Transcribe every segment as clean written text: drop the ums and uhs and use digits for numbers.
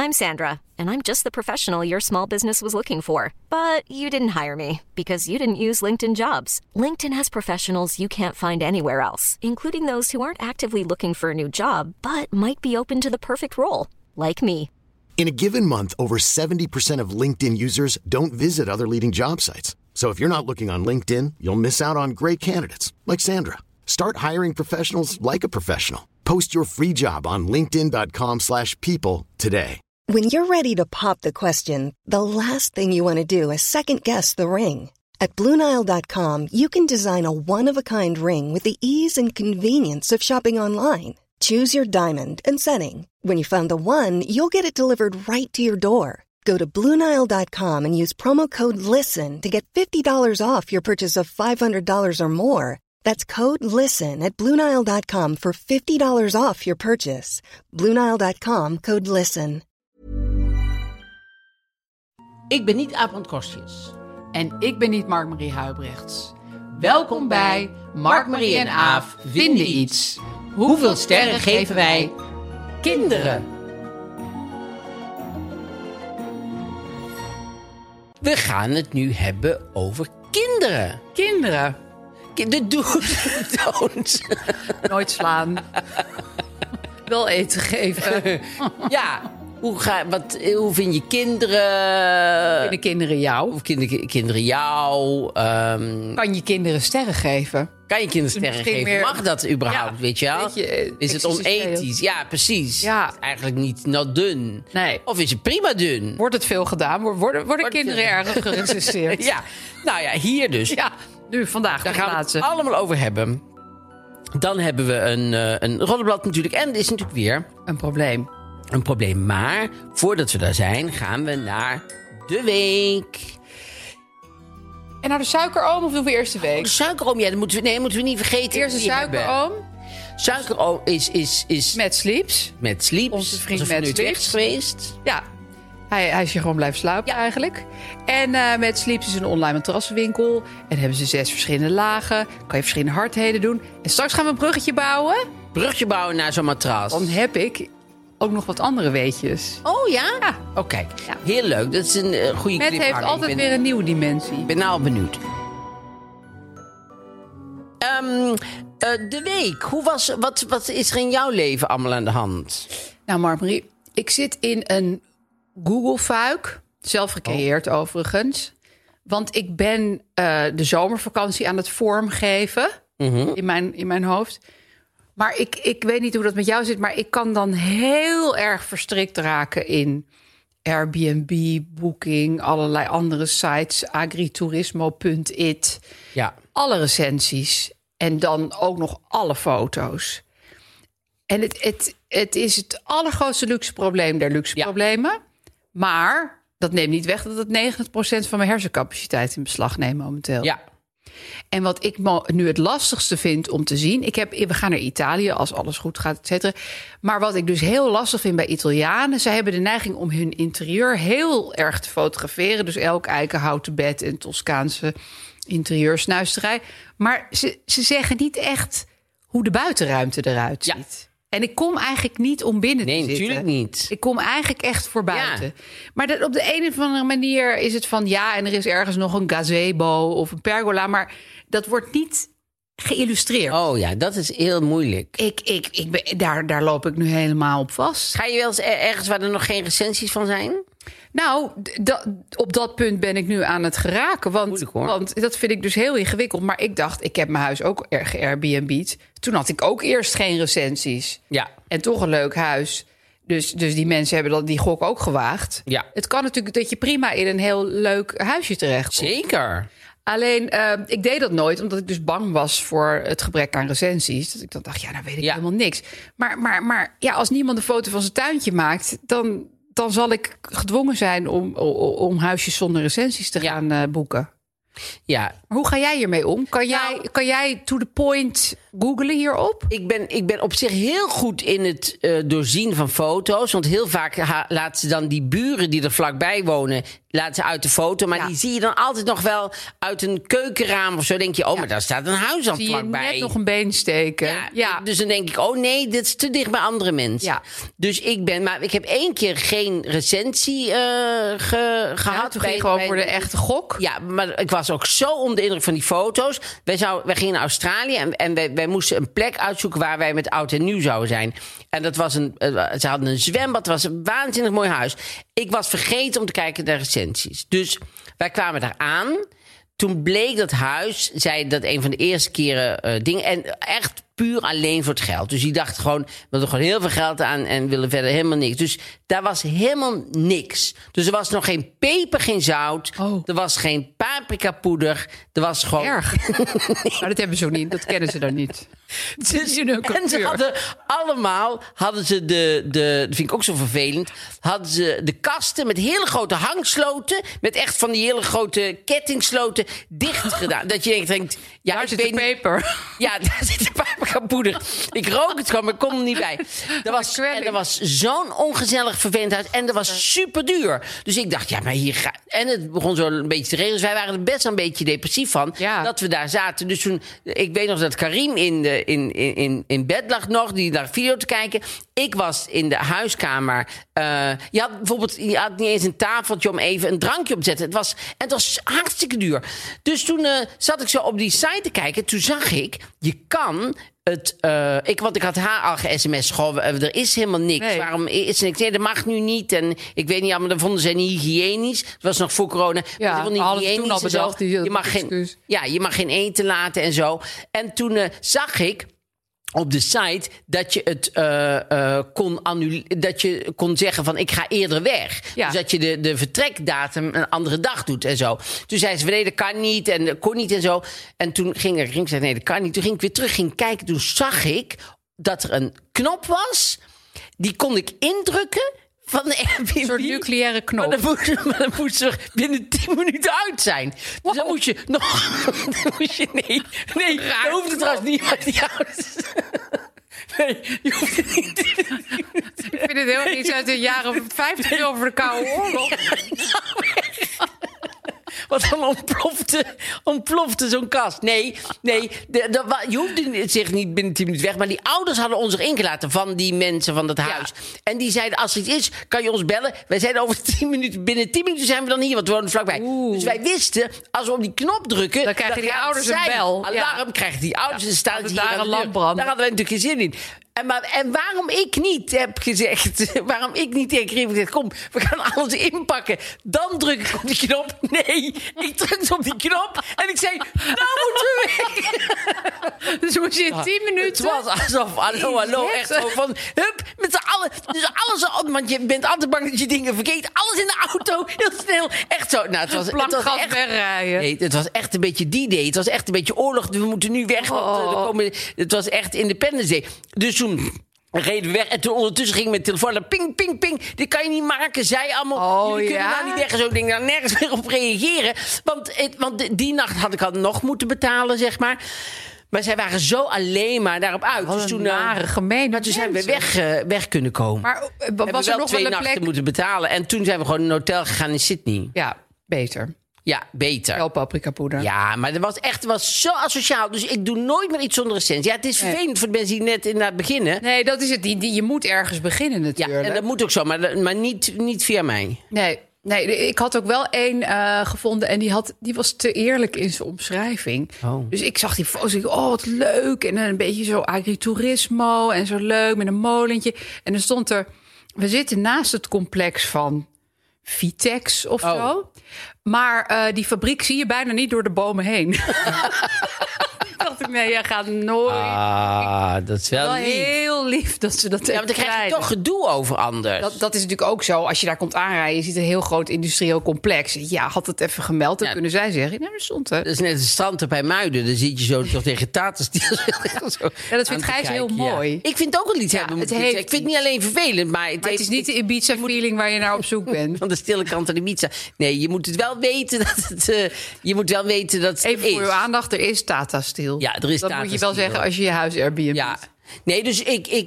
I'm Sandra, and I'm just the professional your small business was looking for. But you didn't hire me because you didn't use LinkedIn Jobs. LinkedIn has professionals you can't find anywhere else, including those who aren't actively looking for a new job, but might be open to the perfect role, like me. In a given month, over 70% of LinkedIn users don't visit other leading job sites. So if you're not looking on LinkedIn, you'll miss out on great candidates like Sandra. Start hiring professionals like a professional. Post your free job on linkedin.com/people today. When you're ready to pop the question, the last thing you want to do is second-guess the ring. At BlueNile.com, you can design a one-of-a-kind ring with the ease and convenience of shopping online. Choose your diamond and setting. When you find the one, you'll get it delivered right to your door. Go to BlueNile.com and use promo code LISTEN to get $50 off your purchase of $500 or more. That's code LISTEN at BlueNile.com for $50 off your purchase. BlueNile.com, code LISTEN. Ik ben niet Aaf van het Kostjes. En ik ben niet Mark-Marie Huibrechts. Welkom bij Mark-Marie en Aaf vinden iets. Hoeveel sterren geven wij kinderen? We gaan het nu hebben over kinderen. Kinderen. De do's en don'ts. Nooit slaan. Wel eten geven. Ja, hoe vind je kinderen? Vinden kinderen jou? Of kinderen jou? Kan je kinderen sterren geven? Kan je kinderen sterren geven? Meer... Mag dat überhaupt, ja, weet je wel? Is het onethisch? Ja, precies. Ja. Eigenlijk niet nou dun. Nee. Of is het prima dun? Wordt het veel gedaan? Worden kinderen erg gerecenseerd? Ja, nou ja, hier dus. Ja, nu vandaag. Daar gaan we het allemaal over hebben. Dan hebben we een roddelblad natuurlijk. En er is natuurlijk weer een probleem. Maar voordat we daar zijn, gaan we naar de week. En naar de suikeroom of doen we eerst de week? De suikeroom, ja, dat moeten we niet vergeten. Eerst de suikeroom. Suikeroom is... Met Sleeps. Met Sleeps. Onze vriend Met Sleeps. Sleeps geweest. Ja. Hij is hier gewoon blijven slapen eigenlijk. En met Sleeps is een online matrassenwinkel. En hebben ze 6 verschillende lagen. Kan je verschillende hardheden doen. En straks gaan we een bruggetje bouwen. Bruggetje bouwen naar zo'n matras. Dan heb ik ook nog wat andere weetjes. Oh ja? Ja. Oh kijk, heel leuk. Dat is een goede clip. Het heeft altijd weer een nieuwe dimensie. Ik ben nou al benieuwd. De week. Wat is er in jouw leven allemaal aan de hand? Nou, Mark-Marie, ik zit in een Google-fuik. Zelf gecreëerd overigens. Want ik ben de zomervakantie aan het vormgeven. In mijn hoofd. Maar ik weet niet hoe dat met jou zit. Maar ik kan dan heel erg verstrikt raken in Airbnb, Booking, allerlei andere sites. Agriturismo.it. Ja. Alle recensies. En dan ook nog alle foto's. En het is het allergrootste luxe probleem der luxe problemen. Maar dat neemt niet weg dat het 90% van mijn hersencapaciteit in beslag neemt momenteel. Ja. En wat ik nu het lastigste vind om te zien... we gaan naar Italië als alles goed gaat, et cetera. Maar wat ik dus heel lastig vind bij Italianen... zij hebben de neiging om hun interieur heel erg te fotograferen. Dus elk eikenhouten bed en Toscaanse interieursnuisterij. Maar ze zeggen niet echt hoe de buitenruimte eruit ziet. Ja. En ik kom eigenlijk niet om binnen te zitten. Nee, natuurlijk niet. Ik kom eigenlijk echt voor buiten. Ja. Maar op de een of andere manier is het van... ja, en er is ergens nog een gazebo of een pergola... maar dat wordt niet geïllustreerd. Oh ja, dat is heel moeilijk. Daar loop ik nu helemaal op vast. Ga je wel eens ergens waar er nog geen recensies van zijn? Nou, op dat punt ben ik nu aan het geraken. Want dat vind ik dus heel ingewikkeld. Maar ik dacht, ik heb mijn huis ook ge-Airbnb'd. Toen had ik ook eerst geen recensies. Ja. En toch een leuk huis. Dus die mensen hebben die gok ook gewaagd. Ja. Het kan natuurlijk dat je prima in een heel leuk huisje terecht komt. Zeker. Alleen, ik deed dat nooit, omdat ik dus bang was voor het gebrek aan recensies. Dat ik dan dacht, nou weet ik helemaal niks. Maar ja, als niemand een foto van zijn tuintje maakt... dan zal ik gedwongen zijn om huisjes zonder recensies te gaan boeken. Ja. Maar hoe ga jij hiermee om? Kan jij to the point googlen hierop? Ik ben op zich heel goed in het doorzien van foto's. Want heel vaak laten ze dan die buren die er vlakbij wonen... laten ze uit de foto. Maar die zie je dan altijd nog wel uit een keukenraam of zo. Denk je, maar daar staat een huis aan zie je vlakbij. net nog een been steken. Ja. Dus dan denk ik, nee, dit is te dicht bij andere mensen. Ja. Dus ik heb 1 keer geen recensie gehad. Toen ging gewoon voor de echte gok. Ja, maar ik was ook zo onder de indruk van die foto's. Wij gingen naar Australië en wij moesten een plek uitzoeken waar wij met oud en nieuw zouden zijn. En dat was ze hadden een zwembad, het was een waanzinnig mooi huis. Ik was vergeten om te kijken naar recensies. Dus wij kwamen daar aan. Toen bleek dat huis, zei dat een van de eerste keren dingen. En echt puur alleen voor het geld. Dus die dacht gewoon, we wilden gewoon heel veel geld aan en willen verder helemaal niks. Dus daar was helemaal niks. Dus er was nog geen peper, geen zout. Er was geen paprikapoeder. Er was gewoon... Erg. Maar dat hebben ze ook niet. Dat kennen ze dan niet. Dus, en ze hadden ze dat vind ik ook zo vervelend, hadden ze de kasten met hele grote hangsloten, met echt van die hele grote kettingsloten dicht gedaan. Dat je denkt, daar zit de peper. Ja, daar zit de paprikapoeder. Ik rook het gewoon, maar ik kom er niet bij. Er was zo'n ongezellig vervelend huis en dat was super duur. Dus ik dacht, maar hier en het begon zo een beetje te regelen. Dus wij waren er best een beetje depressief van dat we daar zaten. Dus toen, ik weet nog dat Karim in bed lag nog, die lag video te kijken. Ik was in de huiskamer. Je had niet eens een tafeltje om even een drankje op te zetten. Het was hartstikke duur. Dus toen zat ik zo op die site te kijken. Toen zag ik, je kan want ik had haar al ge-sms. Er is helemaal niks. Nee. Waarom is er niks? Nee, dat mag nu niet. En ik weet niet, maar dat vonden ze niet hygiënisch. Het was nog voor corona. Ja, niet hygiënisch toen al bedacht. Je mag geen eten laten en zo. En toen zag ik op de site dat je het dat je kon zeggen van ik ga eerder weg. Ja. Dus dat je de vertrekdatum een andere dag doet en zo. Toen zei ze nee, dat kan niet en dat kon niet en zo. En toen ging ik zei nee, dat kan niet. Toen ging ik weer terug, ging kijken. Toen zag ik dat er een knop was. Die kon ik indrukken van de Airbnb. Een soort nucleaire knop. Maar dan moest er binnen 10 minuten uit zijn. Dus dan moest je nog... Nee, dat hoeft het trouwens niet uit die ouders. Nee, je hoeft het niet. Ik vind het heel iets uit de jaren 50 over de Koude Oorlog. Wat dan ontplofte zo'n kast. Nee, je hoefde zich niet binnen 10 minuten weg. Maar die ouders hadden ons erin gelaten van die mensen van dat huis. En die zeiden, als er iets is, kan je ons bellen. Wij zeiden over 10 minuten, binnen 10 minuten zijn we dan hier, want we wonen vlakbij. Dus wij wisten, als we op die knop drukken, dan krijgen die ouders een bel. Alarm krijgen die ouders. En staan hier daar een lamp brand. Daar hadden wij natuurlijk geen zin in. En waarom ik niet heb gezegd, waarom ik niet tegen Karim heb gezegd, kom, we gaan alles inpakken. Dan druk ik op die knop. Nee, ik drukte op die knop en ik zei, nou moeten we weg. Dus moest je in 10 minuten... Het was alsof, hallo, echt zo van, hup, met z'n allen. Dus alles, want je bent altijd bang dat je dingen vergeet. Alles in de auto, heel snel. Echt zo. Nou, het was echt wegrijden. Nee, het was echt een beetje die day. Het was echt een beetje oorlog. We moeten nu weg. Het was echt Independence Day. Dus toen reden we weg. En toen ondertussen ging mijn telefoon ping, ping, ping. Dit kan je niet maken. Zij allemaal, jullie kunnen nou niet weg. En zo, ik denk daar nergens meer op reageren. Want die nacht had ik al nog moeten betalen, zeg maar. Maar zij waren zo alleen maar daarop uit. Dus toen zijn we weg kunnen komen. Maar was er nog 2 wel een nachten plek moeten betalen. En toen zijn we gewoon in een hotel gegaan in Sydney. Ja, beter. Ja, beter. Wel paprikapoeder. Ja, maar het was zo asociaal. Dus ik doe nooit meer iets zonder recensie. Ja, het is vervelend voor de mensen die net inderdaad beginnen. Nee, dat is het. Je moet ergens beginnen natuurlijk. Ja, en dat moet ook zo. Maar niet via mij. Nee, ik had ook wel één gevonden en die was te eerlijk in zijn omschrijving. Oh. Dus ik zag die foto's en ik wat leuk. En een beetje zo agriturismo en zo leuk met een molentje. En dan stond er, we zitten naast het complex van Vitex of zo. Maar die fabriek zie je bijna niet door de bomen heen. Dacht ik, nee, jij gaat nooit. Dat is wel lief. Heel lief dat ze dat. Ja, want dan krijg je toch gedoe over anders. Dat is natuurlijk ook zo. Als je daar komt aanrijden, je ziet een heel groot industrieel complex. Ja, had het even gemeld, dan kunnen zij zeggen. Nee, dat stond er. Dat is net het strand er bij Muiden. Dan zit je zo toch tegen Tatenstiel. Ja, dat vindt Gijs heel mooi. Ja. Ik vind het ook wel iets hebben. Ik vind het niet alleen vervelend, maar het is niet de Ibiza-feeling waar je naar op zoek bent. Van de stille kant van de Ibiza. Nee, je moet het wel weten dat het. Je moet wel weten dat het even voor uw aandacht, er is Tata Steel. Ja, er is dat Tata moet je wel Steel. zeggen als je je huis Airbnb. Ja. Nee, dus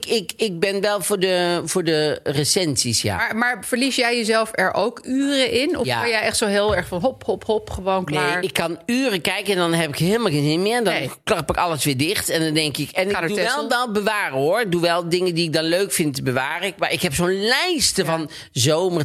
ik ben wel voor de recensies, ja. Maar verlies jij jezelf er ook uren in? Of Ja. ben jij echt zo heel erg van hop, gewoon klaar? Nee, ik kan uren kijken en dan heb ik helemaal geen zin meer. Dan klap ik alles weer dicht en dan denk ik... En ik doe wel bewaren, hoor. Ik doe wel dingen die ik dan leuk vind te bewaren. Maar ik heb zo'n lijsten van zomer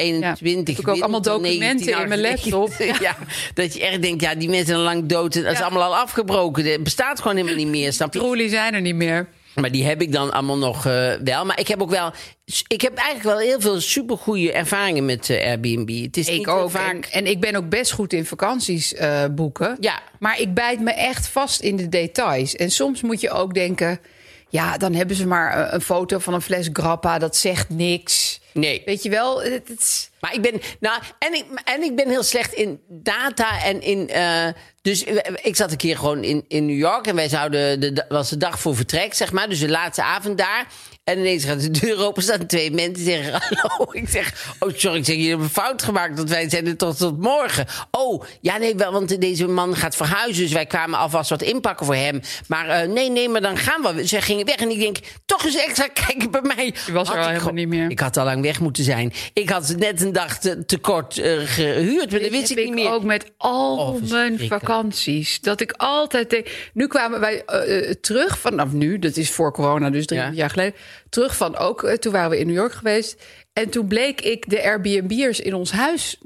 2021. Heb ik ook allemaal documenten in mijn laptop. Ja, dat je echt denkt, die mensen zijn al lang dood. Dat is allemaal al afgebroken. Het bestaat gewoon helemaal niet meer, snap je? Troelie zijn er niet meer. Maar die heb ik dan allemaal nog wel. Maar ik heb ook wel... Ik heb eigenlijk wel heel veel supergoeie ervaringen met Airbnb. Het is niet ook vaak... En ik ben ook best goed in vakanties boeken. Ja. Maar ik bijt me echt vast in de details. En soms moet je ook denken... Ja, dan hebben ze maar een foto van een fles grappa. Dat zegt niks. Nee. Weet je wel? Het is... Maar ik ben... Nou, en ik ben heel slecht in data en in... Dus ik zat een keer gewoon in New York. En wij zouden... was de dag voor vertrek, zeg maar. Dus de laatste avond daar. En ineens gaat de deur open, staan 2 mensen zeggen hallo. Ik zeg, sorry, ik zeg, jullie hebben een fout gemaakt, want wij zijn er tot morgen. Oh, ja, nee, wel, want deze man gaat verhuizen, dus wij kwamen alvast wat inpakken voor hem. Maar nee, maar dan gaan we. Ze gingen weg en ik denk, toch eens extra kijken bij mij. Je was er al helemaal niet meer. Ik had al lang weg moeten zijn. Ik had net een dag te kort gehuurd, maar dat wist ik niet meer. Ook met al mijn vakanties. Dat ik altijd denk... Nu kwamen wij terug vanaf nu, dat is voor corona, dus 3 jaar geleden... Terug van ook, toen waren we in New York geweest. En toen bleek ik de Airbnb'ers in ons huis...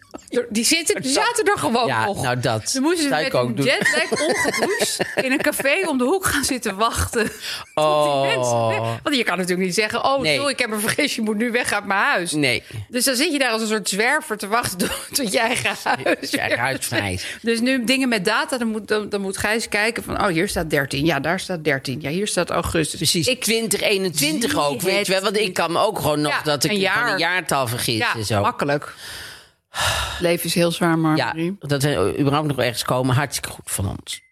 Die zaten er gewoon nog. Nou dat. Ze moesten met een jetlag ongedoucht in een café om de hoek gaan zitten wachten. Tot die mensen... Want je kan natuurlijk niet zeggen... Sorry, ik heb een vergis, je moet nu weg uit mijn huis. Nee. Dus dan zit je daar als een soort zwerver te wachten tot je eigen huis. Je eigen huis vereist. Dus nu dingen met data, dan moet Gijs kijken van... hier staat 13. Ja, daar staat 13. Ja, hier staat augustus. Precies, 2021 ook, weet je wel. Want ik kan me ook gewoon nog dat ik van een jaartal vergis. Ja, en zo. Makkelijk. Het leven is heel zwaar, maar... Ja, dat we überhaupt nog ergens komen. Hartstikke goed van ons.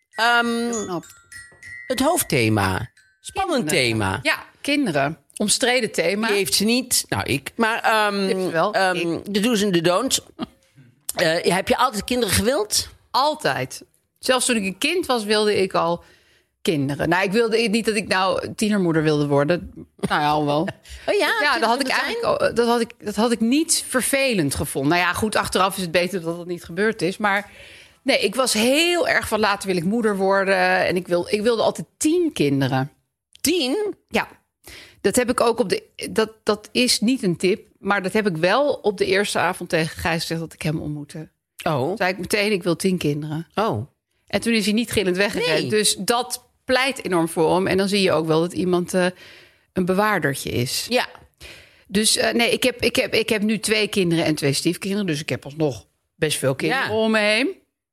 Het hoofdthema. Spannend thema. Ja, kinderen. Omstreden thema. Die heeft ze niet. Nou, ik. Maar de do's en de don'ts. Heb je altijd kinderen gewild? Altijd. Zelfs toen ik een kind was, wilde ik al kinderen. Nou, ik wilde niet dat ik tienermoeder wilde worden. Nou ja, al wel. Oh ja, dat had ik eigenlijk dat had ik niet vervelend gevonden. Nou ja, goed, achteraf is het beter dat het niet gebeurd is. Maar nee, ik was heel erg van later wil ik moeder worden. En ik wilde altijd 10 kinderen. 10? Ja. Dat heb ik ook dat is niet een tip, maar dat heb ik wel op de eerste avond tegen Gijs gezegd dat ik hem ontmoette. Oh. Zei ik meteen, ik wil 10 kinderen. Oh. En toen is hij niet gillend weggerend. Nee. Dus dat pleit enorm voor hem. En dan zie je ook wel dat iemand een bewaardertje is. Ja. Dus nee, ik heb nu 2 kinderen en 2 stiefkinderen. Dus ik heb alsnog best veel kinderen om me heen.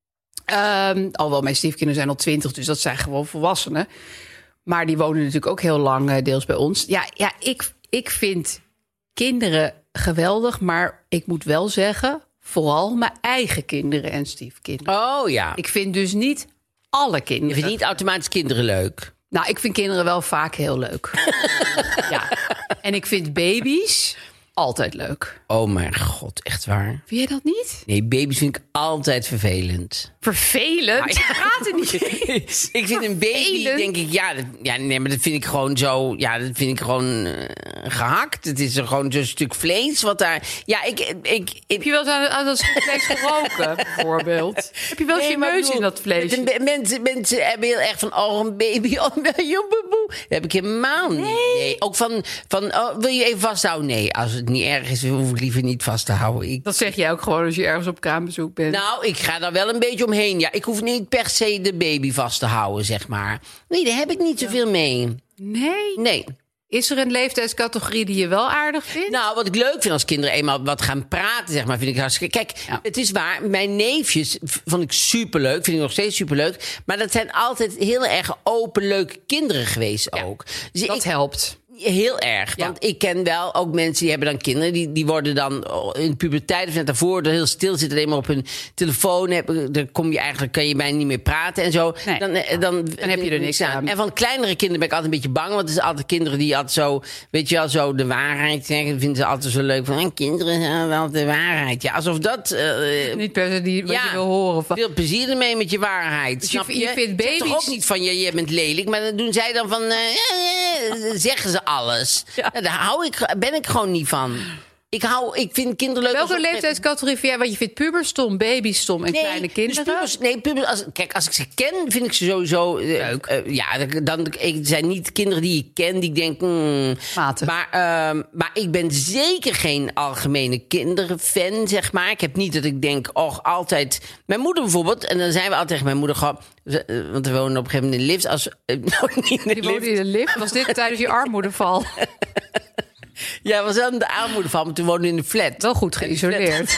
Alhoewel mijn stiefkinderen zijn al 20, dus dat zijn gewoon volwassenen. Maar die wonen natuurlijk ook heel lang deels bij ons. Ja, ik vind kinderen geweldig. Maar ik moet wel zeggen, vooral mijn eigen kinderen en stiefkinderen. Oh ja. Ik vind dus niet alle kinderen. Je vindt niet automatisch kinderen leuk? Nou, ik vind kinderen wel vaak heel leuk. Ja. En ik vind baby's altijd leuk. Oh mijn god, echt waar? Vind jij dat niet? Nee, baby's vind ik altijd vervelend. Vervelend? Maar gaat het niet eens. Ik vind een baby, denk ik, nee, maar dat vind ik gewoon zo... Ja, dat vind ik gewoon gehakt. Het is er gewoon zo'n stuk vlees wat daar... Ja, Heb je wel eens aan dat stuk vlees geroken, bijvoorbeeld? Heb je wel eens je neus in dat vlees? Mensen hebben heel erg van, een baby, joeboeboe. Dat heb ik helemaal niet. Nee. Ook van wil je even vasthouden? Nee, als het niet erg is, hoef ik liever niet vast te houden. Dat zeg jij ook gewoon als je ergens op kraambezoek bent. Nou, ik ga daar wel een beetje omheen. Ja, ik hoef niet per se de baby vast te houden, zeg maar. Nee, daar heb ik niet zoveel mee. Nee. Is er een leeftijdscategorie die je wel aardig vindt? Nou, wat ik leuk vind als kinderen eenmaal wat gaan praten, zeg maar, vind ik hartstikke... Kijk, Het is waar, mijn neefjes vond ik superleuk, vind ik nog steeds superleuk. Maar dat zijn altijd heel erg open, leuke kinderen geweest ook. Dus dat helpt. Heel erg, want ik ken wel ook mensen die hebben dan kinderen... die worden dan in de puberteit of net daarvoor... heel stil zitten, alleen maar op hun telefoon. Dan kan je bijna niet meer praten en zo. Nee. Dan heb je er niks aan. En van kleinere kinderen ben ik altijd een beetje bang... want het is altijd kinderen die altijd zo... weet je wel, zo de waarheid zeggen. Dat vinden ze altijd zo leuk. Van kinderen zeggen wel de waarheid. Ja, alsof dat... niet per se wat je wil horen. Veel plezier ermee met je waarheid. Dus snap je? Je vindt baby's... toch ook niet van, je bent lelijk. Maar dan doen zij dan van... zeggen ze alles. Ja. Daar ben ik gewoon niet van. Ik vind kinderen leuk. Welke leeftijdscategorie vind jij? Want je vindt pubers stom, baby's stom en kleine kinderen? Dus pubers, als ik ze ken, vind ik ze sowieso leuk. Het zijn niet kinderen die ik ken, die ik denk... Matig. Maar ik ben zeker geen algemene kinderfan, zeg maar. Ik heb niet dat ik denk, altijd... Mijn moeder bijvoorbeeld, en dan zijn we altijd tegen mijn moeder gewoon... want we wonen op een gegeven moment in de lift. Die woonde in de lift? Was dit tijdens je armoedeval? Ja, was wel in de armoedeval, maar toen woonde in de flat. Wel goed geïsoleerd.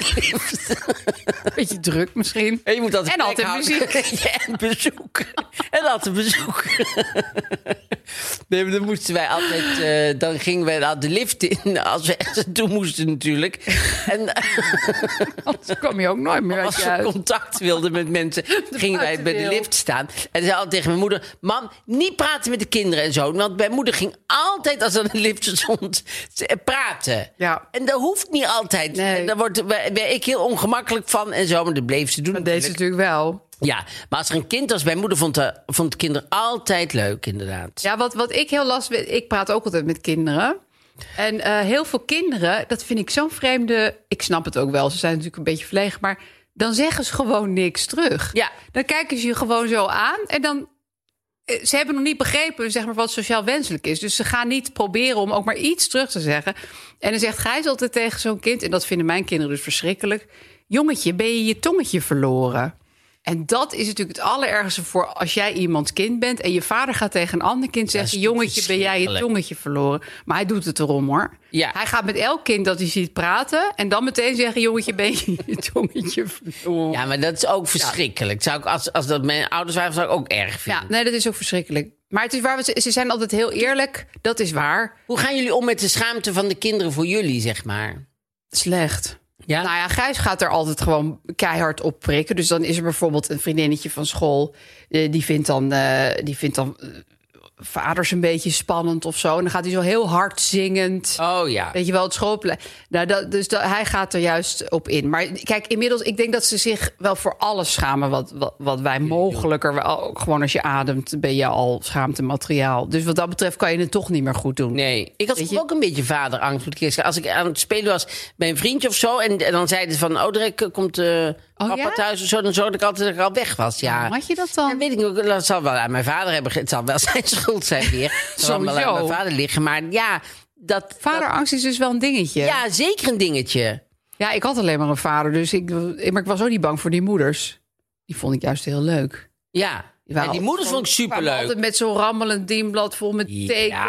Beetje druk misschien. En je moet altijd en altijd muziek. En bezoek. En altijd bezoek. Nee, maar dan moesten wij altijd... dan gingen wij naar de lift in. Als we ergens toe moesten natuurlijk. En anders kwam je ook nooit meer als we contact wilden met mensen... gingen wij bij de lift staan. En zei altijd tegen mijn moeder... Mam, niet praten met de kinderen en zo. Want mijn moeder ging altijd, als er een lift stond... praten. Ja. En dat hoeft niet altijd. Nee. En daar werd ik heel ongemakkelijk van en zo. Maar dat bleef ze doen. Dat deed ze natuurlijk wel. Ja, maar als er een kind was... Mijn moeder vond kinderen altijd leuk, inderdaad. Ja, wat ik heel lastig vind... Ik praat ook altijd met kinderen. En heel veel kinderen, dat vind ik zo'n vreemde... Ik snap het ook wel, ze zijn natuurlijk een beetje verlegen... maar dan zeggen ze gewoon niks terug. Ja. Dan kijken ze je gewoon zo aan en dan... Ze hebben nog niet begrepen, zeg maar, wat sociaal wenselijk is. Dus ze gaan niet proberen om ook maar iets terug te zeggen. En dan zegt Gijs altijd tegen zo'n kind... en dat vinden mijn kinderen dus verschrikkelijk... Jongetje, ben je je tongetje verloren? En dat is natuurlijk het allerergste voor als jij iemands kind bent... en je vader gaat tegen een ander kind zeggen... jongetje, ben jij je tongetje verloren? Maar hij doet het erom, hoor. Ja. Hij gaat met elk kind dat hij ziet praten... en dan meteen zeggen, jongetje, ben je je tongetje verloren? Ja, maar dat is ook verschrikkelijk. Zou ik, als dat mijn ouders waren, zou ik ook erg vinden. Ja, nee, dat is ook verschrikkelijk. Maar het is waar, ze zijn altijd heel eerlijk. Dat is waar. Hoe gaan jullie om met de schaamte van de kinderen voor jullie, zeg maar? Slecht. Ja? Nou ja, Gijs gaat er altijd gewoon keihard op prikken. Dus dan is er bijvoorbeeld een vriendinnetje van school... die vindt dan vaders een beetje spannend of zo. En dan gaat hij zo heel hard zingend. Oh ja. Weet je wel, het schoolplein. Nou, hij gaat er juist op in. Maar kijk, inmiddels, ik denk dat ze zich wel voor alles schamen... wat wij mogelijker... Gewoon als je ademt, ben je al schaamtemateriaal. Dus wat dat betreft kan je het toch niet meer goed doen. Nee, ik had ook een beetje vaderangst. Moet ik eerst zeggen. Als ik aan het spelen was bij een vriendje of zo... en dan zeiden ze van, direct komt papa thuis of zo... dan zorgde ik altijd dat ik al weg was. Ja. Had je dat dan? Ja, weet ik niet. Dat zal wel aan mijn vader hebben... Het zal wel zijn schuld zijn weer. Het zal wel aan mijn vader liggen. Maar ja... Vaderangst is dus wel een dingetje. Ja, zeker een dingetje. Ja, ik had alleen maar een vader, maar ik was ook niet bang voor die moeders. Die vond ik juist heel leuk. Ja, en die moeders vond ik superleuk. Altijd met zo'n rammelend dienblad vol met tekens.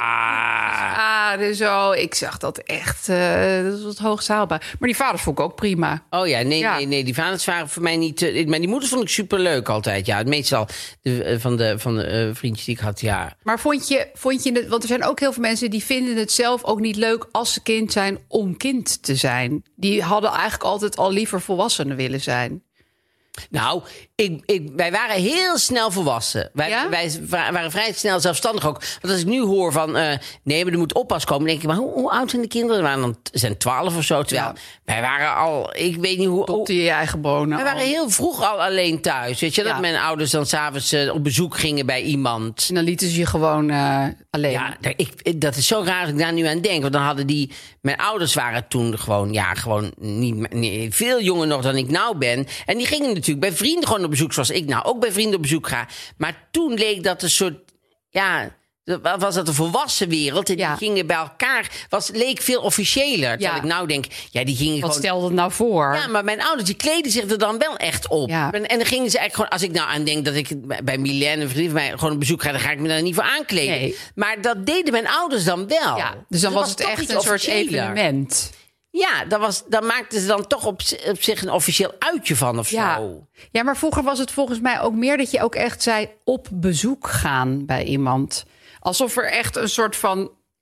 En zo. Ik zag dat echt, dat was het hoogst haalbaar. Maar die vaders vond ik ook prima. Oh ja, nee, die vaders waren voor mij niet... maar die moeders vond ik superleuk altijd, ja. Meestal van de vriendjes die ik had, ja. Maar vond je het... Want er zijn ook heel veel mensen die vinden het zelf ook niet leuk... als ze kind zijn om kind te zijn. Die hadden eigenlijk altijd al liever volwassenen willen zijn. Nou, wij waren heel snel volwassen. Wij waren vrij snel zelfstandig ook. Want als ik nu hoor van... nee, maar er moet oppas komen... denk ik, maar hoe oud zijn de kinderen? Ze zijn 12 of zo. Terwijl wij waren al... Ik weet niet hoe... Tot je eigen bonen. Wij waren heel vroeg al alleen thuis. Weet je, dat mijn ouders dan 's avonds op bezoek gingen bij iemand. En dan lieten ze je gewoon alleen. Ja, dat is zo raar als ik daar nu aan denk. Want dan hadden mijn ouders waren toen gewoon niet veel jonger nog dan ik nou ben. En die gingen natuurlijk bij vrienden gewoon op bezoek, zoals ik nou ook bij vrienden op bezoek ga. Maar toen leek dat een soort, was dat een volwassen wereld. En die gingen bij elkaar, leek veel officiëler. Terwijl ik nou denk, die gingen Wat stelde het nou voor? Ja, maar mijn ouders, die kleden zich er dan wel echt op. Ja. En dan gingen ze eigenlijk gewoon, als ik nou aan denk dat ik bij Milène, een vriend van mij, gewoon op bezoek ga, dan ga ik me daar niet voor aankleden. Nee. Maar dat deden mijn ouders dan wel. Ja, dus dan was het echt een soort evenement. Ja, dan maakten ze dan toch op zich een officieel uitje van of zo. Ja, maar vroeger was het volgens mij ook meer dat je ook echt zei op bezoek gaan bij iemand. Alsof er echt een soort van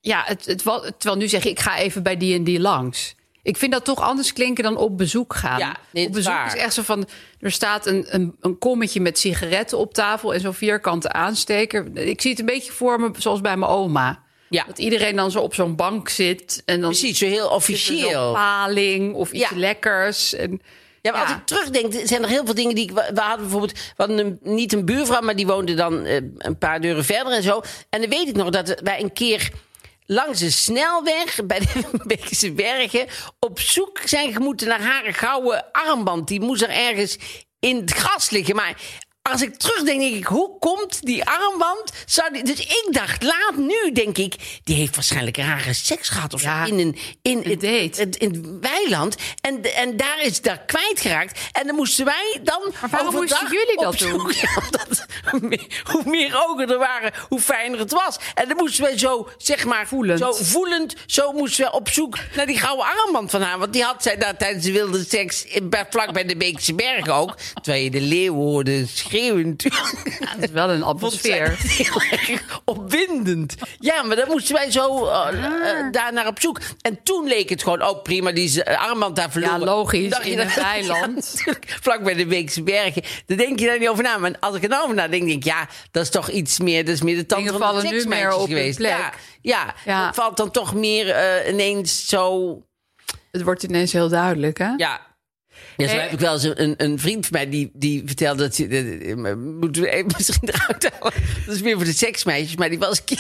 terwijl nu zeg ik ga even bij die en die langs. Ik vind dat toch anders klinken dan op bezoek gaan. Ja, nee, op bezoek waar. is echt zo van... Er staat een kommetje met sigaretten op tafel... en zo'n vierkante aansteker. Ik zie het een beetje voor me zoals bij mijn oma. Ja. Dat iedereen dan zo op zo'n bank zit. En dan Precies, zo heel officieel. Een paling of iets Ja. lekkers. En, Ja, maar als ik terugdenk, zijn er heel veel dingen die we hadden bijvoorbeeld... We hadden niet een buurvrouw, maar die woonde dan een paar deuren verder en zo. En dan weet ik nog dat wij een keer... langs de snelweg bij de Beekse Bergen... op zoek zijn gemoeten naar haar gouden armband. Die moest er ergens in het gras liggen. Maar als ik terugdenk, denk ik... hoe komt die armband? Dus ik dacht, laat nu, denk ik... die heeft waarschijnlijk rare seks gehad of Ja, zo... in het weiland. En daar is daar kwijtgeraakt. En dan moesten wij dan... Maar waarom moesten jullie dat doen? Ja, omdat hoe meer ogen er waren, hoe fijner het was. En dan moesten wij zo, zeg maar... Voelend. Zo moesten we op zoek naar die gouden armband van haar. Want die had zij daar tijdens de wilde seks... vlak bij de Beekse Bergen ook. Terwijl je de leeuw hoorde schreeuwen natuurlijk. Ja, dat is wel een atmosfeer. Heel erg opwindend. Ja, maar dan moesten wij zo daar naar op zoek. En toen leek het gewoon, oh prima, die armband daar verloren. Ja, logisch, Dacht je in dat- een weiland. Ja, natuurlijk, vlak bij de Beekse Bergen. Daar denk je daar niet over na. Maar als ik er nou over nadenk, denk ik, ja, dat is toch iets meer... Dat is meer de tand Dingen van de vallen nu seksmeisjes meer op hun geweest. plek. Ja, Ja. dat valt dan toch meer ineens zo... Het wordt ineens heel duidelijk, hè? Ja. Ja, zo heb ik wel eens een vriend van mij die vertelde dat moeten we even misschien eruit halen. Dat is meer voor de seksmeisjes, maar die was een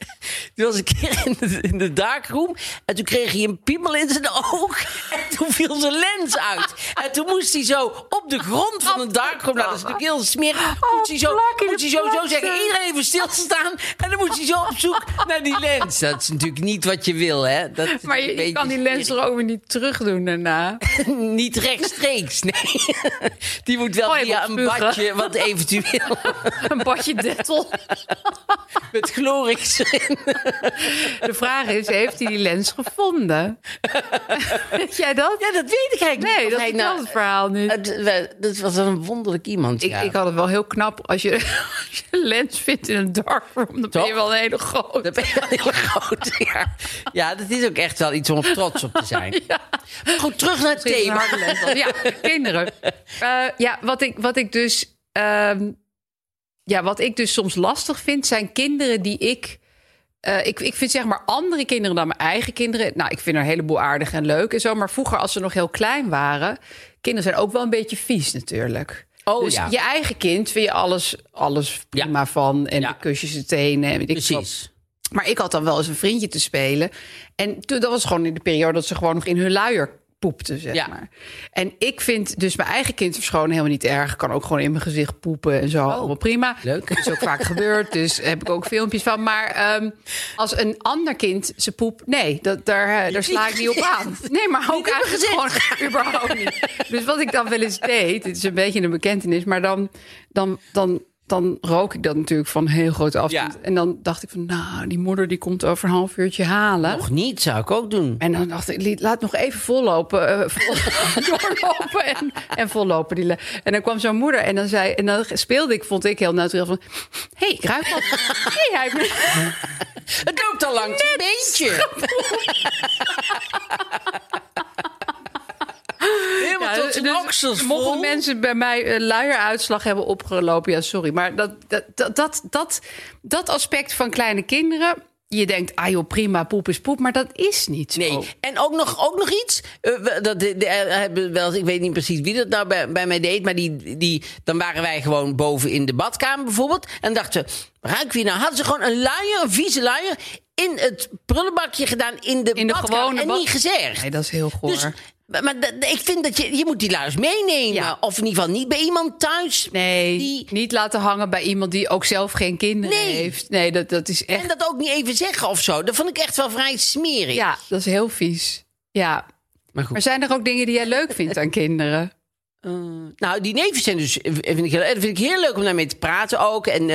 keer in de darkroom en toen kreeg hij een piemel in zijn oog en toen viel zijn lens uit. En toen moest hij zo op de grond van een darkroom, nou, dat is natuurlijk heel smerig, moest hij zo zeggen, iedereen even stilstaan en dan moest hij zo op zoek naar die lens. Dat is natuurlijk niet wat je wil, hè. Dat is Maar een je beetje kan die lens toch ook weer niet terugdoen daarna? niet rechtstreeks, nee. Die moet wel Even via een opspugen. badje, wat eventueel Een badje Dettel. met Glorix erin. De vraag is, heeft hij die lens gevonden? Weet jij dat? Ja, dat weet ik eigenlijk Nee, niet. dat Of hij vertelt het verhaal niet. Dat was een wonderlijk iemand, ja. Ik had het wel heel knap. Als je een lens vindt in een darkroom, dan ben je Toch? wel een hele grote. Dat ben je wel heel groot, ja. Ja, dat is ook echt wel iets om trots op te zijn. Ja. Maar goed, terug naar het Een thema. harde lens dan. Ja, kinderen. Wat ik dus soms lastig vind, zijn kinderen die ik vind zeg maar andere kinderen dan mijn eigen kinderen. Nou, ik vind er een heleboel aardig en leuk en zo. Maar vroeger, als ze nog heel klein waren, kinderen zijn ook wel een beetje vies natuurlijk. Oh, Dus ja. je eigen kind vind je alles prima van. En Ja. de kusjes en tenen. En weet ik wat. Precies. Maar ik had dan wel eens een vriendje te spelen. En toen, dat was gewoon in de periode dat ze gewoon nog in hun luier poepten, zeg Ja. maar. En ik vind dus mijn eigen kind verschonen helemaal niet erg. Kan ook gewoon in mijn gezicht poepen en zo. Allemaal prima. Leuk. Dat is ook vaak gebeurd. Dus heb ik ook filmpjes van. Maar als een ander kind ze poept... Nee, daar sla ik niet op aan. Nee, maar ook eigenlijk gewoon überhaupt niet. Dus wat ik dan wel eens deed... Dit is een beetje een bekentenis. Maar dan rook ik dat natuurlijk van heel grote afstand. Ja. En dan dacht ik van, nou, die moeder die komt over een half uurtje halen. Nog niet, zou ik ook doen. En dan dacht ik, laat nog even vollopen. Doorlopen en vollopen. En dan kwam zo'n moeder en dan speelde ik, vond ik heel natuurlijk van... Hé, ik ruik wat. Hey, hij heeft... Het loopt al langs een beentje. Helemaal tot zijn oksels vol. Mochten mensen bij mij luieruitslag hebben opgelopen, ja, sorry. Maar dat aspect van kleine kinderen... Je denkt, ah joh, prima, poep is poep. Maar dat is niet zo. Nee, en ook nog iets. Hebben wel, ik weet niet precies wie dat nou bij mij deed. Maar dan waren wij gewoon boven in de badkamer bijvoorbeeld. En dachten, ruiken we nou? Hadden ze gewoon een vieze luier... in het prullenbakje gedaan in de badkamer. gewone en niet gezegd. Nee, dat is heel goor. Dus, maar ik vind dat je moet die luiers meenemen. Ja. Of in ieder geval niet bij iemand thuis. Nee, niet laten hangen bij iemand die ook zelf geen kinderen Nee. heeft. Nee, dat is echt... En dat ook niet even zeggen of zo. Dat vond ik echt wel vrij smerig. Ja, dat is heel vies. Ja. Maar goed. Maar zijn er ook dingen die jij leuk vindt aan kinderen? Nou, die neefjes zijn dus, vind ik heel leuk om daarmee te praten ook. En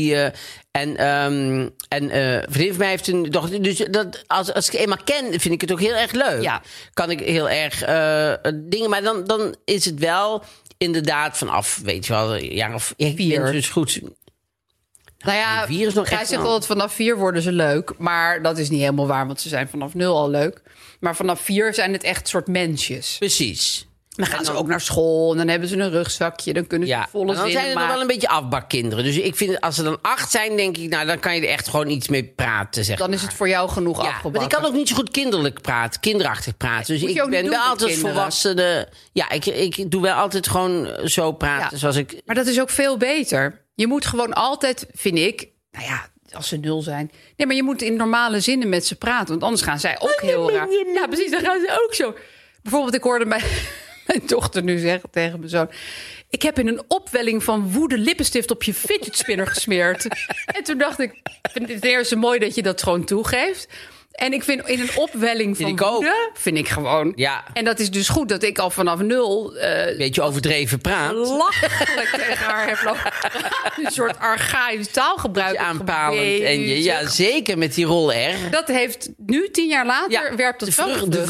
vriendin van mij heeft een dochter. Dus dat, als ik het eenmaal ken, vind ik het ook heel erg leuk. Ja. Kan ik heel erg dingen. Maar dan is het wel inderdaad vanaf, weet je wel, een jaar of... Ik 4. ben dus goed... Nou ja, 4 is nog hij echt zegt wel- altijd vanaf 4 worden ze leuk. Maar dat is niet helemaal waar, want ze zijn vanaf 0 al leuk. Maar vanaf 4 zijn het echt soort mensjes. Precies. Dan gaan ze ook naar school en dan hebben ze een rugzakje. Dan kunnen ze Ja, volle en dan zinnen zijn er nog maken. wel een beetje afbakkinderen. Dus ik vind, als ze dan 8 zijn, denk ik... nou, dan kan je er echt gewoon iets mee praten, zeg Dan is het voor jou genoeg ja, afgebakken. want ik kan ook niet zo goed kinderlijk praten, kinderachtig praten. Dus Moet je ik ook niet ben doen wel met altijd kinderen. volwassene. Ja, ik doe wel altijd gewoon zo praten Ja. zoals ik... Maar dat is ook veel beter. Je moet gewoon altijd, vind ik... Nou ja, als ze 0 zijn. Nee, maar je moet in normale zinnen met ze praten. Want anders gaan zij ook heel raar. Ja, precies. Dan gaan ze ook zo. Bijvoorbeeld, ik hoorde mijn dochter nu zeggen tegen mijn zoon... Ik heb in een opwelling van woede lippenstift op je fidget spinner gesmeerd. En toen dacht ik vind het ten eerste mooi dat je dat gewoon toegeeft. En ik vind in een opwelling van Vind ik ook. woede... vind ik gewoon... Ja. En dat is dus goed dat ik al vanaf 0... Een beetje overdreven praat. lachelijk tegen haar heb lopen praten. Een soort archaïsch taalgebruik. Aanpalend. En ja, zeker met die rol R. Dat heeft nu 10 jaar later werpt het zo de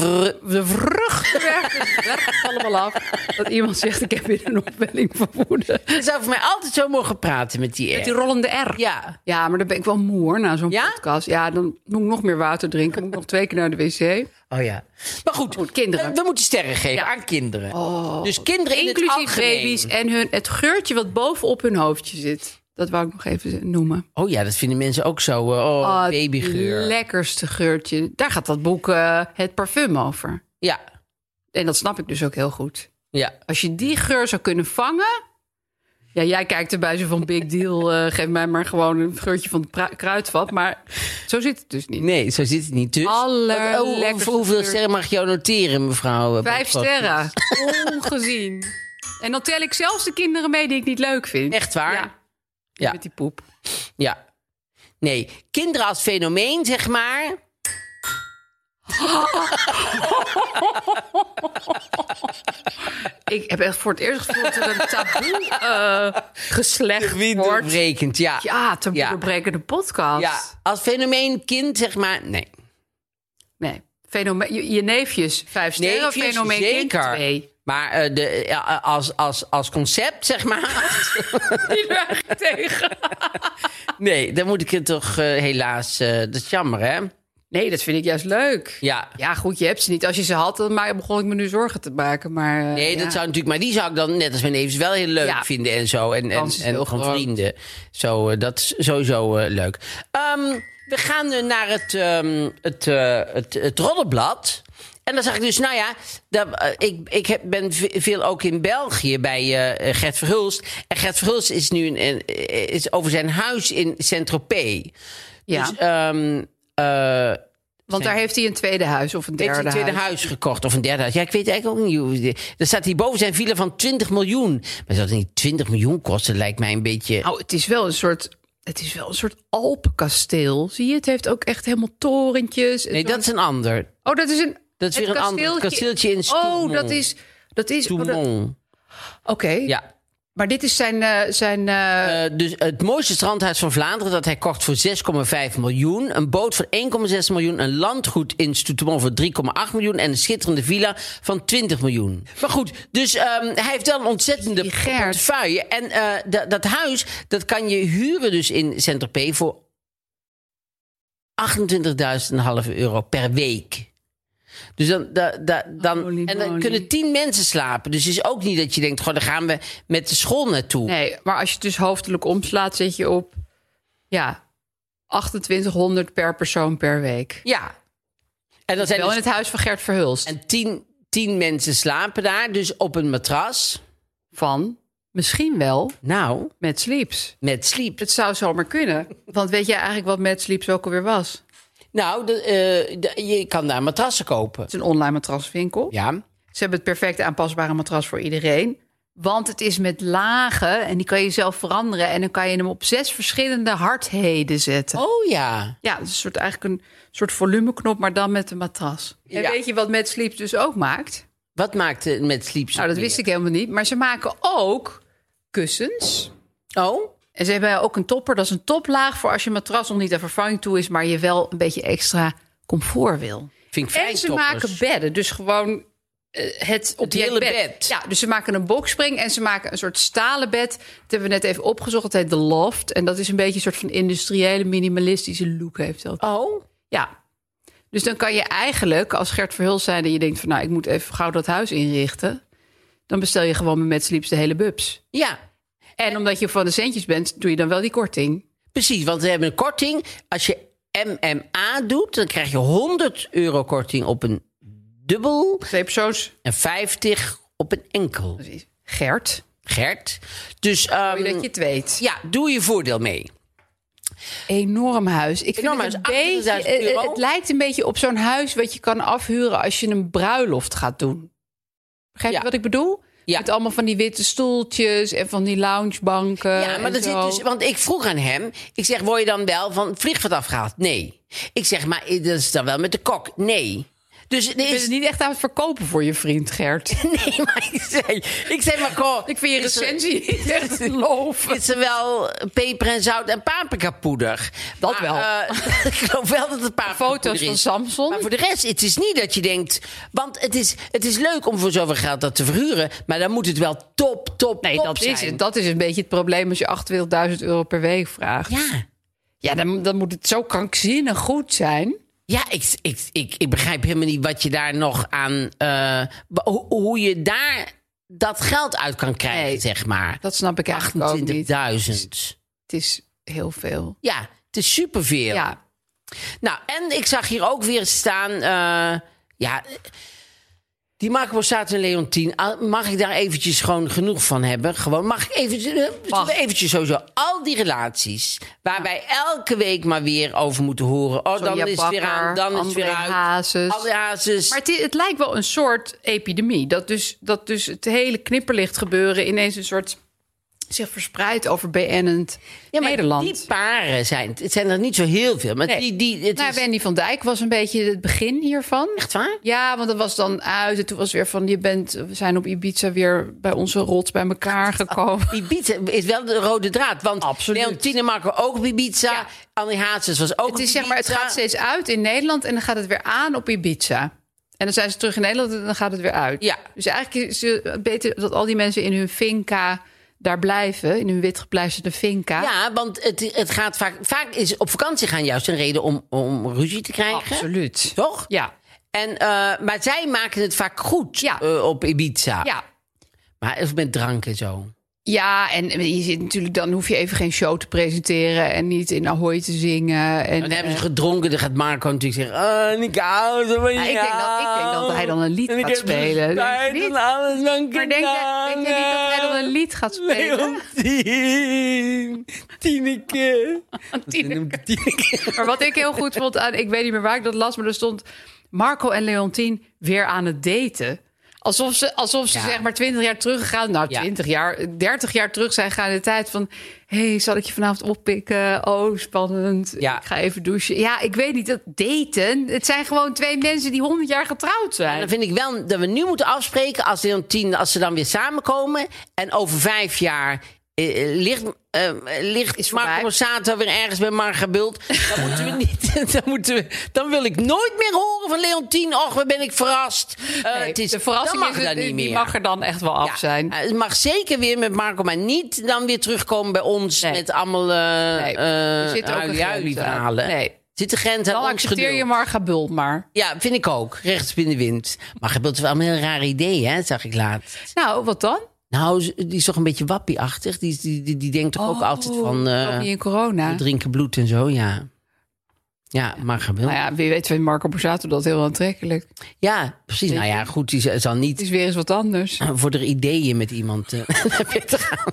vruchten werpt allemaal af. Dat iemand zegt, ik heb weer een opwelling van woede. Je zou voor mij altijd zo mogen praten met die R. Met die rollende R. Ja. Ja, maar dan ben ik wel moe hoor, na zo'n Ja? podcast. Ja, dan moet ik nog meer water drinken. Moet ik nog 2 keer naar de wc. Oh ja. Maar goed, kinderen. we moeten sterren geven Ja. aan kinderen. Dus kinderen in het Inclusief algemeen. baby's en het geurtje wat bovenop hun hoofdje zit. Dat wou ik nog even noemen. Oh ja, dat vinden mensen ook zo. Het Babygeur. lekkerste geurtje. Daar gaat dat boek Het Parfum over. Ja, En dat snap ik dus ook heel goed. ja. Als je die geur zou kunnen vangen... Ja, jij kijkt erbij zo van big deal. Geef mij maar gewoon een geurtje van het kruidvat. Maar zo zit het dus niet. Nee, zo zit het niet. Dus Allerlekkerste hoeveel geur. sterren mag je jou noteren, mevrouw? 5 sterren. Ongezien. En dan tel ik zelfs de kinderen mee die ik niet leuk vind. Echt waar? Ja. Ja. Met die poep. Ja. Nee, kinderen als fenomeen, zeg maar. Ik heb echt voor het eerst gevoeld dat er een taboe geslecht wordt. Brekend, ja. Ja, taboe Ja. doorbrekende podcast. Ja, als fenomeen kind, zeg maar, nee. Nee. Je neefjes 5 sterren, Neefjes, fenomeen kind zeker. 2. Maar als concept, zeg maar. Die er eigenlijk tegen. Nee, dan moet ik het toch helaas... dat is jammer, hè? Nee, dat vind ik juist leuk. Ja. Ja, goed, je hebt ze niet. Als je ze had, dan begon ik me nu zorgen te maken. Maar, Nee, ja. dat zou natuurlijk... Maar die zou ik dan, net als mijn neefjes, wel heel leuk Ja. vinden en zo. En Kans is heel gewoon groot. vrienden. Zo, dat is sowieso leuk. We gaan naar het Roddelblad. En dan zag ik dus, nou ja... Ik ben veel ook in België bij Gert Verhulst. En Gert Verhulst is nu is over zijn huis in Saint-Tropez. Ja. Dus, Want daar heeft hij een tweede huis of een heeft derde hij een tweede huis gekocht of een derde huis? Ja, ik weet eigenlijk ook niet. Er staat hierboven zijn villa van 20 miljoen. Maar zou het niet 20 miljoen kosten? Lijkt mij een beetje... Nou, het is wel een soort Alpenkasteel. Zie je, het heeft ook echt helemaal torentjes. Nee, dat is een ander. Oh, dat is een... Dat is het weer een ander kasteeltje in Stourmont. Oh, dat is... Stourmont. Oké, Ja. maar dit is zijn Dus het mooiste strandhuis van Vlaanderen... dat hij kocht voor 6,5 miljoen. Een boot voor 1,6 miljoen. Een landgoed in Stourmont voor 3,8 miljoen. En een schitterende villa van 20 miljoen. Maar goed, dus hij heeft wel een ontzettende Die Gert. portefeuille. En dat huis, dat kan je huren dus in Saint-Tropez... voor 28.500 euro per week. Dus dan Holy en dan moly. kunnen 10 mensen slapen. Dus het is ook niet dat je denkt... Goh, daar gaan we met de school naartoe. Nee, maar als je het dus hoofdelijk omslaat, zit je op... Ja, 2800 per persoon per week. Ja. En dan zijn Wel dus, in het huis van Gert Verhulst. en 10 mensen slapen daar, dus op een matras. Van misschien wel Nou, Mad Sleeps. met sleep. Het zou zomaar kunnen. Want weet jij eigenlijk wat Mad Sleeps ook alweer was? Nou, je kan daar matrassen kopen. Het is een online matraswinkel. Ja. Ze hebben het perfecte aanpasbare matras voor iedereen. Want het is met lagen en die kan je zelf veranderen. En dan kan je hem op 6 verschillende hardheden zetten. Oh ja. Ja, het is eigenlijk een soort volumeknop, maar dan met een matras. En Ja. weet je wat Mad Sleeps dus ook maakt? Wat maakt met sleep zo Nou, dat meer? wist ik helemaal niet. Maar ze maken ook kussens. Oh? En ze hebben ook een topper. Dat is een toplaag voor als je matras nog niet aan vervanging toe is... maar je wel een beetje extra comfort wil. Vind ik fijn En ze toppers. maken bedden. Dus gewoon het object hele bed. bed. Ja, dus ze maken een boxspring en ze maken een soort stalen bed. Dat hebben we net even opgezocht. Het heet de Loft. En dat is een beetje een soort van industriële, minimalistische look heeft dat. Oh, Ja. Dus dan kan je eigenlijk, als Gert Verhulst zijn... en je denkt van, nou, ik moet even gauw dat huis inrichten... dan bestel je gewoon met Mad Sleeps de hele bubs. ja. En omdat je van de centjes bent, doe je dan wel die korting. Precies, want we hebben een korting. Als je MMA doet, dan krijg je €100 korting op een dubbel... 2 persoons. en 50 op een enkel. Gert, Gert. Dus wil je dat je het weet. ja, doe je voordeel mee. Enorm huis. Ik Enorm vind het, huis, een beetje, €38.000. het lijkt een beetje op zo'n huis wat je kan afhuren als je een bruiloft gaat doen. Begrijp je Ja. wat ik bedoel? Ja. Met allemaal van die witte stoeltjes en van die loungebanken. Ja, maar en dat zit zo. dus, want ik vroeg aan hem, ik zeg, word je dan wel van het vliegveld afgehaald? Nee. Ik zeg, maar dat is dan wel met de kok? Nee. Dus er Je bent is... het niet echt aan het verkopen voor je vriend Gert. Nee, maar ik zeg maar, goh, Ik vind je is er- recensie niet echt te loven. Is er wel peper en zout en paprikapoeder? Dat wel. Ik geloof wel dat het paprikapoeder Foto's van is. Samson. Maar voor de rest, het is niet dat je denkt... Want het is leuk om voor zoveel geld dat te verhuren... maar dan moet het wel top Nee, dat zijn. is het. Dat is een beetje het probleem als je €28.000 per week vraagt. Ja, Ja, dan moet het zo krankzinnig goed zijn. ja ik begrijp helemaal niet wat je daar nog aan... hoe je daar dat geld uit kan krijgen, Nee, zeg maar. Dat snap ik eigenlijk ook niet. 28.000. Het is heel veel. Ja, het is superveel. Ja, Nou, en ik zag hier ook weer staan... die Marco Borsato en Leontien... mag ik daar eventjes gewoon genoeg van hebben? Gewoon, mag ik eventjes sowieso... al die relaties waar wij elke week maar weer over moeten horen... oh, dan Sonja is het weer Bakker, aan, dan is het weer André uit. Hazes. Al die hazes. maar het lijkt wel een soort epidemie. Dat dus het hele knipperlicht gebeuren ineens een soort zich verspreidt over BN'end Ja, maar Nederland. die paren zijn... Het zijn er niet zo heel veel. Maar Nee. het Nou, is Wendy van Dijk was een beetje het begin hiervan. echt waar? Ja, want dat was dan uit. En toen was weer van, we zijn op Ibiza weer bij onze rots bij elkaar gekomen. Ibiza is wel de rode draad. Want Absoluut. Leontien en Marco ook op Ibiza. Ja. Annie Hazes was ook Het op is zeg maar, het Ibiza. gaat steeds uit in Nederland en dan gaat het weer aan op Ibiza. En dan zijn ze terug in Nederland en dan gaat het weer uit. Ja. Dus eigenlijk is het beter dat al die mensen in hun finca daar blijven, in hun wit gepleisterde finca. Ja, want het gaat vaak is op vakantie gaan juist een reden om ruzie te krijgen. Absoluut. Toch? Ja. En, maar zij maken het vaak goed Ja. op Ibiza. Ja. Maar of met drank en zo. Ja, en je zit natuurlijk, dan hoef je even geen show te presenteren en niet in Ahoy te zingen. En Dan hebben ze gedronken, dan gaat Marco natuurlijk zeggen... Oh, ik hou zo van ik denk dat hij dan een lied En ik gaat heb spelen. Denk je spijt niet? van alles van Maar denk je niet dat hij dan een lied gaat spelen? Tineke. Tineke. Maar wat ik heel goed vond aan, ik weet niet meer waar ik dat las, maar er stond Marco en Leontien weer aan het daten. Alsof ze Ja. zeg maar 20 jaar teruggegaan, nou Ja. 20 jaar, 30 jaar terug zijn gaan in de tijd van, hey, zal ik je vanavond oppikken? Oh, spannend. Ja. Ik ga even douchen. Ja, ik weet niet, dat daten, het zijn gewoon twee mensen die 100 jaar getrouwd zijn. Dan vind ik wel dat we nu moeten afspreken als Leontien, als ze dan weer samenkomen en over 5 jaar ligt Is Marco voorbij. Borsato weer ergens bij Marga Bult. Dan moeten we niet. Dan wil ik nooit meer horen van Leontien. Och, waar ben ik verrast. Nee, Het is, de verrassing dan mag is, dat niet die meer. mag er dan echt wel af zijn. Het mag zeker weer met Marco, maar niet dan weer terugkomen bij ons Nee. met allemaal Nee, er zit ook een huilie grens aan. verhalen. Nee. Zit de grens aan Dan ons accepteer geduld. je Marga Bult maar. Ja, vind ik ook. Rechts binnen de wind. Marga Bult is wel een heel raar idee, hè? Zag ik laatst. Nou, wat dan? Nou, die is toch een beetje wappieachtig. Die denkt toch ook altijd van ook niet in corona. drinken bloed en zo, ja. Ja, Marga Bult. Nou ja, wie weet vindt Marco Borsato dat heel aantrekkelijk. Ja, precies. Nou ja, goed, die zal Het niet is weer eens wat anders. voor de ideeën met iemand weer te gaan.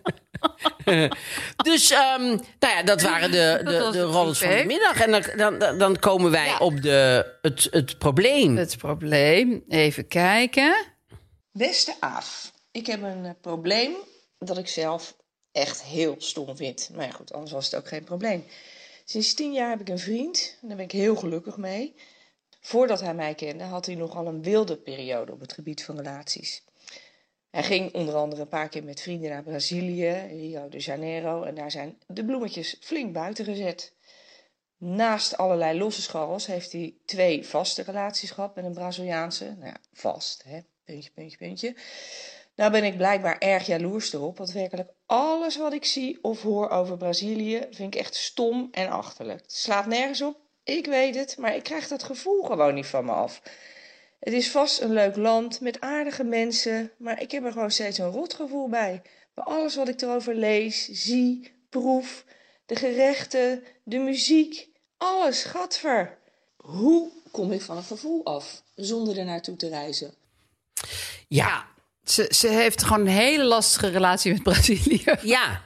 Dus, nou ja, dat waren Dat was de het rollers van privé. de middag. En dan komen wij Ja. op het probleem. Het probleem, even kijken. Beste Aaf, ik heb een probleem dat ik zelf echt heel stom vind. Maar ja, goed, anders was het ook geen probleem. Sinds 10 jaar heb ik een vriend en daar ben ik heel gelukkig mee. Voordat hij mij kende had hij nogal een wilde periode op het gebied van relaties. Hij ging onder andere een paar keer met vrienden naar Brazilië, Rio de Janeiro, en daar zijn de bloemetjes flink buiten gezet. Naast allerlei losse scharrels heeft hij 2 vaste relaties gehad met een Braziliaanse. Nou ja, vast, hè. puntje. Nou ben ik blijkbaar erg jaloers erop. Want werkelijk alles wat ik zie of hoor over Brazilië vind ik echt stom en achterlijk. Het slaat nergens op, ik weet het, maar ik krijg dat gevoel gewoon niet van me af. Het is vast een leuk land met aardige mensen, maar ik heb er gewoon steeds een rotgevoel bij. Bij alles wat ik erover lees, zie, proef, de gerechten, de muziek, alles, gadver. Hoe kom ik van een gevoel af zonder er naartoe te reizen? Ja. Ze heeft gewoon een hele lastige relatie met Brazilië. Ja.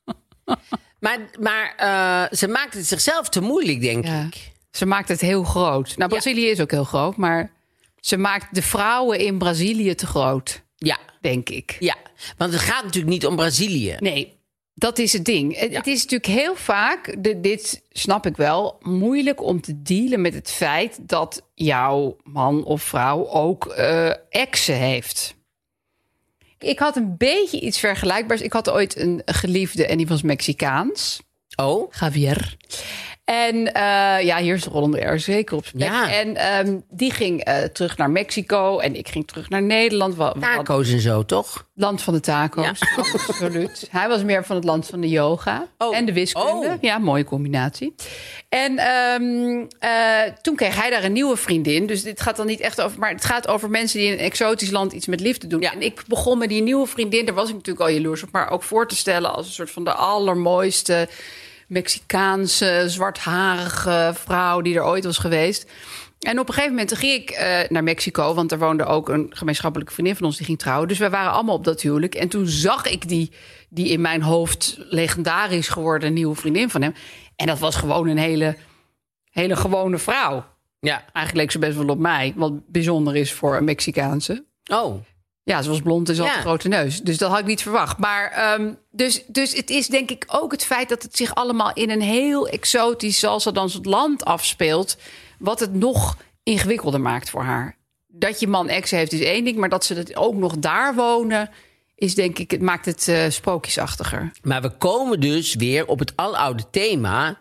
Maar ze maakt het zichzelf te moeilijk, denk ik. Ze maakt het heel groot. Nou, Brazilië is ook heel groot, maar ze maakt de vrouwen in Brazilië te groot. Ja. Denk ik. Ja, want het gaat natuurlijk niet om Brazilië. Nee, dat is het ding. Het is natuurlijk heel vaak, dit snap ik wel, moeilijk om te dealen met het feit dat jouw man of vrouw ook exen heeft. Ik had een beetje iets vergelijkbaars. Ik had ooit een geliefde en die was Mexicaans. Oh? Javier. En hier is de rollende R zeker op zijn plek. Ja. En die ging terug naar Mexico en ik ging terug naar Nederland. Taco's en zo, toch? Land van de taco's, Ja. absoluut. Hij was meer van het land van de yoga en de wiskunde. Oh. Ja, mooie combinatie. En toen kreeg hij daar een nieuwe vriendin. Dus dit gaat dan niet echt over... maar het gaat over mensen die in een exotisch land iets met liefde doen. Ja. En ik begon met die nieuwe vriendin. Daar was ik natuurlijk al jaloers op. Maar ook voor te stellen als een soort van de allermooiste Mexicaanse, zwartharige vrouw die er ooit was geweest. En op een gegeven moment ging ik naar Mexico, want er woonde ook een gemeenschappelijke vriendin van ons die ging trouwen. Dus we waren allemaal op dat huwelijk. En toen zag ik die in mijn hoofd legendarisch geworden nieuwe vriendin van hem. En dat was gewoon een hele gewone vrouw. Ja. Eigenlijk leek ze best wel op mij, wat bijzonder is voor een Mexicaanse. Oh. Ja, ze was blond en ze had een grote neus. Dus dat had ik niet verwacht. Maar dus het is denk ik ook het feit dat het zich allemaal in een heel exotisch salsa dansend land afspeelt, wat het nog ingewikkelder maakt voor haar. Dat je man ex heeft is één ding, maar dat ze het ook nog daar wonen is denk ik, het maakt het sprookjesachtiger. Maar we komen dus weer op het aloude thema.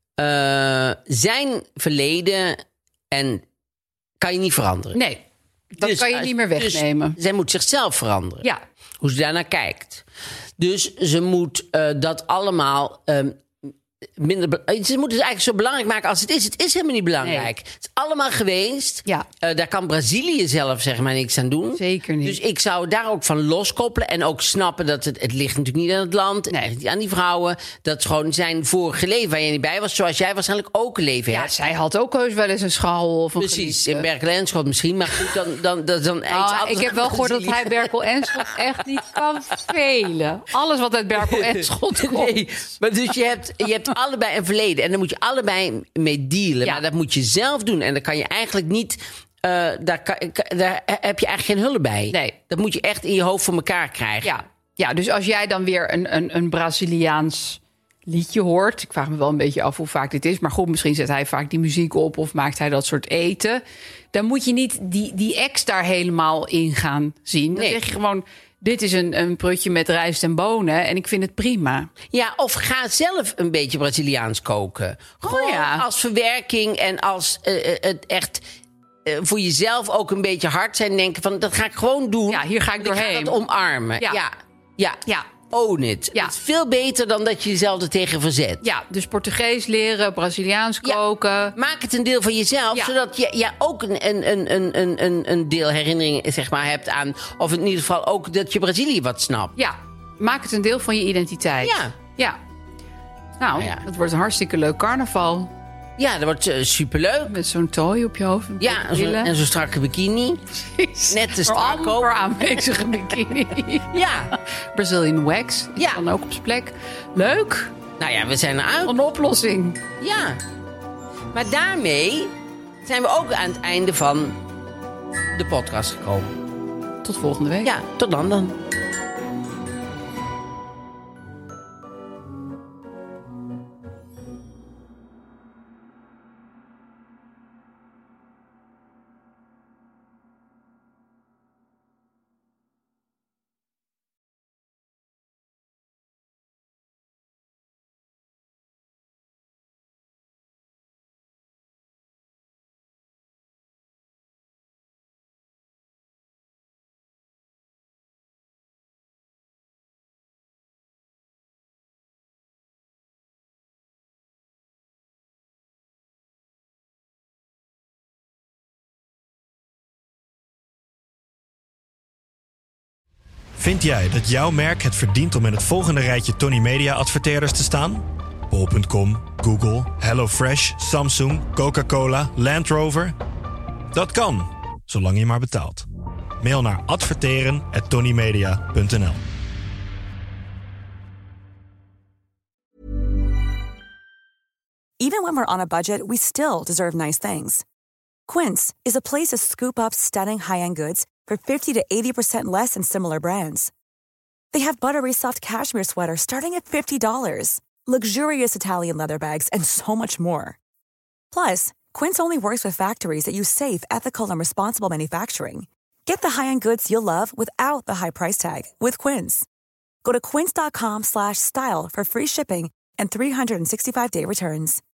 Zijn verleden en kan je niet veranderen. Nee, dat Dus kan je niet meer wegnemen. Dus zij moet zichzelf veranderen. Ja. Hoe ze daarnaar kijkt. Dus ze moet dat allemaal minder... Ze moet het eigenlijk zo belangrijk maken als het is. Het is helemaal niet belangrijk. Nee. Het is allemaal geweest. Ja. Daar kan Brazilië zelf zeg maar niks aan doen. Zeker niet. Dus ik zou daar ook van loskoppelen. En ook snappen dat het ligt natuurlijk niet aan het land. Het ligt niet aan die vrouwen. Dat is gewoon zijn vorige leven waar je niet bij was. Zoals jij waarschijnlijk ook een leven Ja, hebt. zij had ook heus wel eens een schaal of een Precies, geliefde. in Berkel en Schot misschien. Maar goed, dan iets anders Ik heb wel gehoord dat hij Berkel en Schot echt niet kan velen. Alles wat uit Berkel en Schot komt. Nee, maar dus je hebt allebei een verleden. En daar moet je allebei mee dealen. Ja. Maar dat moet je zelf doen. En dan kan je eigenlijk niet... daar heb je eigenlijk geen hulp bij. Nee. Dat moet je echt in je hoofd voor elkaar krijgen. Ja, dus als jij dan weer een Braziliaans liedje hoort. Ik vraag me wel een beetje af hoe vaak dit is. Maar goed, misschien zet hij vaak die muziek op of maakt hij dat soort eten. Dan moet je niet die ex daar helemaal in gaan zien. Dan Nee. zeg je gewoon, dit is een prutje met rijst en bonen en ik vind het prima. Ja, of ga zelf een beetje Braziliaans koken. Gewoon als verwerking en als het echt... voor jezelf ook een beetje hard zijn. Denken van, dat ga ik gewoon doen. Ja, hier ga ik doorheen. Ik ga dat omarmen. Ja. Ja. Own it. Ja. Het is veel beter dan dat je jezelf er tegen verzet. Ja, dus Portugees leren, Braziliaans koken. Maak het een deel van jezelf, Ja. zodat je ook een deel herinnering zeg maar, hebt aan... of in ieder geval ook dat je Brazilië wat snapt. Ja, maak het een deel van je identiteit. Ja. Nou, Ja. dat wordt een hartstikke leuk carnaval. Ja, dat wordt superleuk. Met zo'n tooi op je hoofd. Ja, en zo'n strakke bikini. Net te strak ook. Voor aanwezige bikini. Ja. Brazilian wax. Die Ja. dan ook op zijn plek. Leuk. Nou ja, we zijn eruit. Een oplossing. Ja. Maar daarmee zijn we ook aan het einde van de podcast gekomen. Tot volgende week. Ja, tot dan. Vind jij dat jouw merk het verdient om in het volgende rijtje Tony Media adverteerders te staan? Bol.com, Google, HelloFresh, Samsung, Coca-Cola, Land Rover? Dat kan, zolang je maar betaalt. Mail naar adverteren@tonymedia.nl. Even when we're on a budget, we still deserve nice things. Quince is a place to scoop up stunning high-end goods for 50 to 80% less than similar brands. They have buttery soft cashmere sweaters starting at $50, luxurious Italian leather bags, and so much more. Plus, Quince only works with factories that use safe, ethical, and responsible manufacturing. Get the high-end goods you'll love without the high price tag with Quince. Go to quince.com/style for free shipping and 365-day returns.